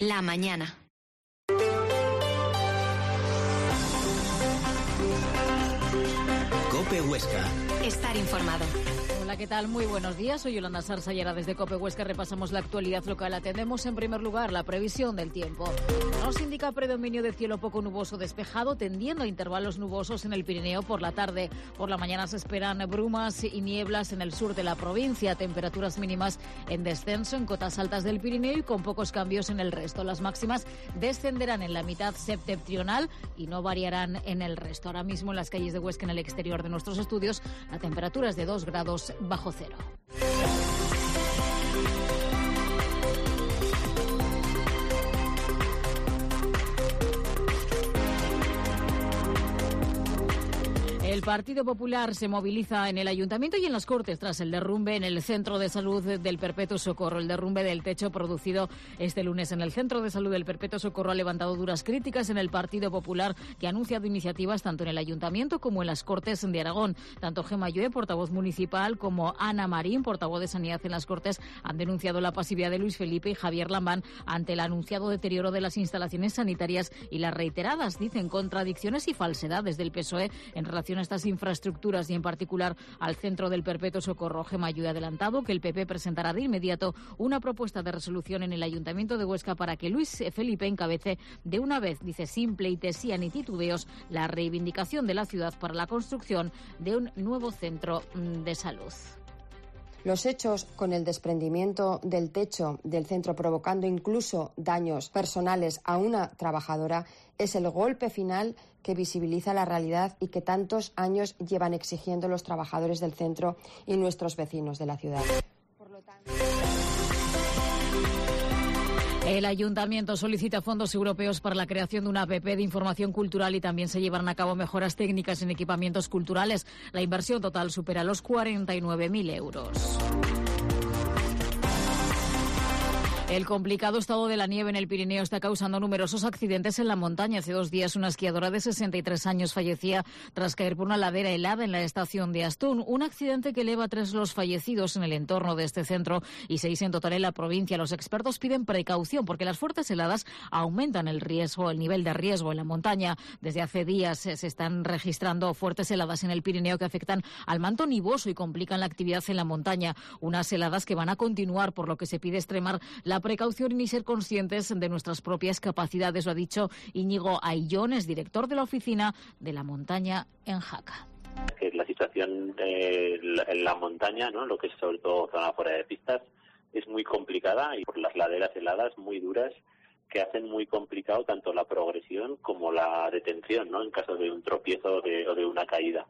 La mañana. COPE Huesca. Estar informado. Hola, ¿qué tal? Muy buenos días. Soy Yolanda Sarsa y ahora desde COPE Huesca repasamos la actualidad local. Atendemos en primer lugar la previsión del tiempo. Nos indica predominio de cielo poco nuboso despejado, tendiendo a intervalos nubosos en el Pirineo por la tarde. Por la mañana se esperan brumas y nieblas en el sur de la provincia, temperaturas mínimas en descenso en cotas altas del Pirineo y con pocos cambios en el resto. Las máximas descenderán en la mitad septentrional y no variarán en el resto. Ahora mismo en las calles de Huesca, en el exterior de nuestros estudios, la temperatura es de 2 grados bajo cero. El Partido Popular se moviliza en el Ayuntamiento y en las Cortes tras el derrumbe en el Centro de Salud del Perpetuo Socorro. El derrumbe del techo producido este lunes en el Centro de Salud del Perpetuo Socorro ha levantado duras críticas en el Partido Popular, que ha anunciado iniciativas tanto en el Ayuntamiento como en las Cortes de Aragón. Tanto Gemma Llué, portavoz municipal, como Ana Marín, portavoz de Sanidad en las Cortes, han denunciado la pasividad de Luis Felipe y Javier Lambán ante el anunciado deterioro de las instalaciones sanitarias y las reiteradas, dicen, contradicciones y falsedades del PSOE en relación a estas infraestructuras y en particular al Centro del Perpetuo Socorro. Gemma Llué ha adelantado que el PP presentará de inmediato una propuesta de resolución en el Ayuntamiento de Huesca para que Luis Felipe encabece de una vez, dice, sin pleitesía ni titubeos, la reivindicación de la ciudad para la construcción de un nuevo centro de salud. Los hechos con el desprendimiento del techo del centro provocando incluso daños personales a una trabajadora es el golpe final que visibiliza la realidad y que tantos años llevan exigiendo los trabajadores del centro y nuestros vecinos de la ciudad. Por lo tanto... El Ayuntamiento solicita fondos europeos para la creación de una app de información cultural y también se llevarán a cabo mejoras técnicas en equipamientos culturales. La inversión total supera los 49.000 euros. El complicado estado de la nieve en el Pirineo está causando numerosos accidentes en la montaña. Hace 2 días una esquiadora de 63 años fallecía tras caer por una ladera helada en la estación de Astún. Un accidente que eleva a 3 los fallecidos en el entorno de este centro y 6 en total en la provincia. Los expertos piden precaución porque las fuertes heladas aumentan el nivel de riesgo en la montaña. Desde hace días se están registrando fuertes heladas en el Pirineo que afectan al manto nivoso y complican la actividad en la montaña. Unas heladas que van a continuar, por lo que se pide extremar la precaución y ser conscientes de nuestras propias capacidades, lo ha dicho Íñigo Aillones, director de la oficina de la montaña en Jaca. Que la situación en la montaña, ¿no?, lo que es sobre todo zona fuera de pistas, es muy complicada y por las laderas heladas muy duras que hacen muy complicado tanto la progresión como la detención, ¿no?, en caso de un tropiezo o de una caída.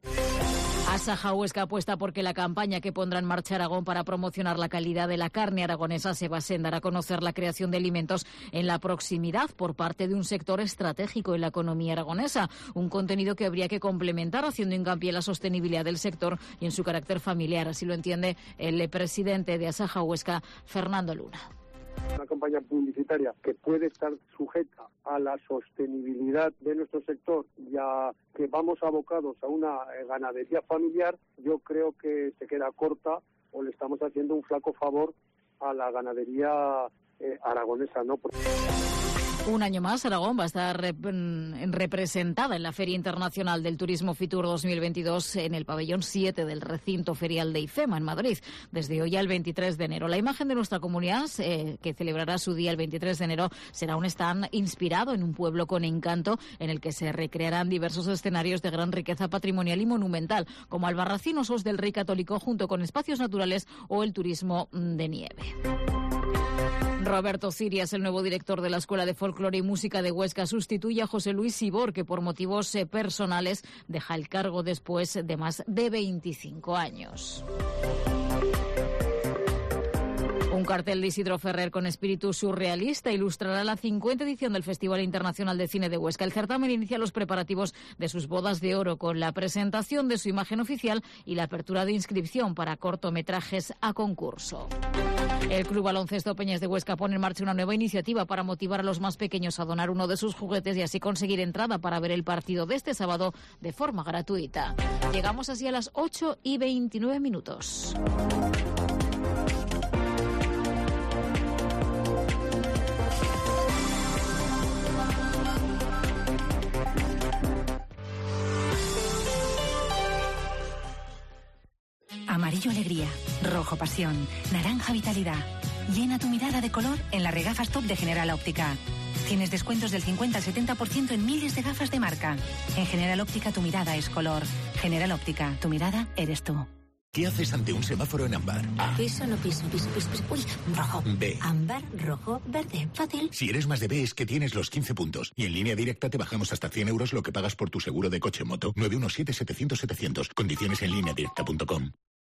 Asaja Huesca apuesta porque la campaña que pondrá en marcha Aragón para promocionar la calidad de la carne aragonesa se base en dar a conocer la creación de alimentos en la proximidad por parte de un sector estratégico en la economía aragonesa. Un contenido que habría que complementar haciendo hincapié en la sostenibilidad del sector y en su carácter familiar. Así lo entiende el presidente de Asaja Huesca, Fernando Luna. Una campaña publicitaria que puede estar sujeta a la sostenibilidad de nuestro sector y a que vamos abocados a una ganadería familiar, yo creo que se queda corta o le estamos haciendo un flaco favor a la ganadería aragonesa, ¿no? Un año más, Aragón va a estar representada en la Feria Internacional del Turismo Fitur 2022 en el pabellón 7 del recinto ferial de IFEMA en Madrid, desde hoy al 23 de enero. La imagen de nuestra comunidad, que celebrará su día el 23 de enero, será un stand inspirado en un pueblo con encanto en el que se recrearán diversos escenarios de gran riqueza patrimonial y monumental, como Albarracín, Osos del Rey Católico, junto con espacios naturales o el turismo de nieve. Roberto Ciria es el nuevo director de la Escuela de Folclore y Música de Huesca. Sustituye a José Luis Sibor, que por motivos personales deja el cargo después de más de 25 años. Un cartel de Isidro Ferrer con espíritu surrealista ilustrará la 50ª edición del Festival Internacional de Cine de Huesca. El certamen inicia los preparativos de sus bodas de oro con la presentación de su imagen oficial y la apertura de inscripción para cortometrajes a concurso. El Club Baloncesto Peñas de Huesca pone en marcha una nueva iniciativa para motivar a los más pequeños a donar uno de sus juguetes y así conseguir entrada para ver el partido de este sábado de forma gratuita. Llegamos así a las 8:29. amarillo alegría, rojo pasión, naranja vitalidad. Llena tu mirada de color en las regafas top de General Óptica. Tienes descuentos del 50 al 70% en miles de gafas de marca. En General Óptica tu mirada es color. General Óptica, tu mirada eres tú. ¿Qué haces ante un semáforo en ámbar? A. Piso, no piso, piso, piso, piso. Uy, rojo. B. Ámbar, rojo, verde. Fácil. Si eres más de B es que tienes los 15 puntos. Y en Línea Directa te bajamos hasta 100 euros lo que pagas por tu seguro de coche-moto. 917-700-700. Condiciones en lineadirecta.com.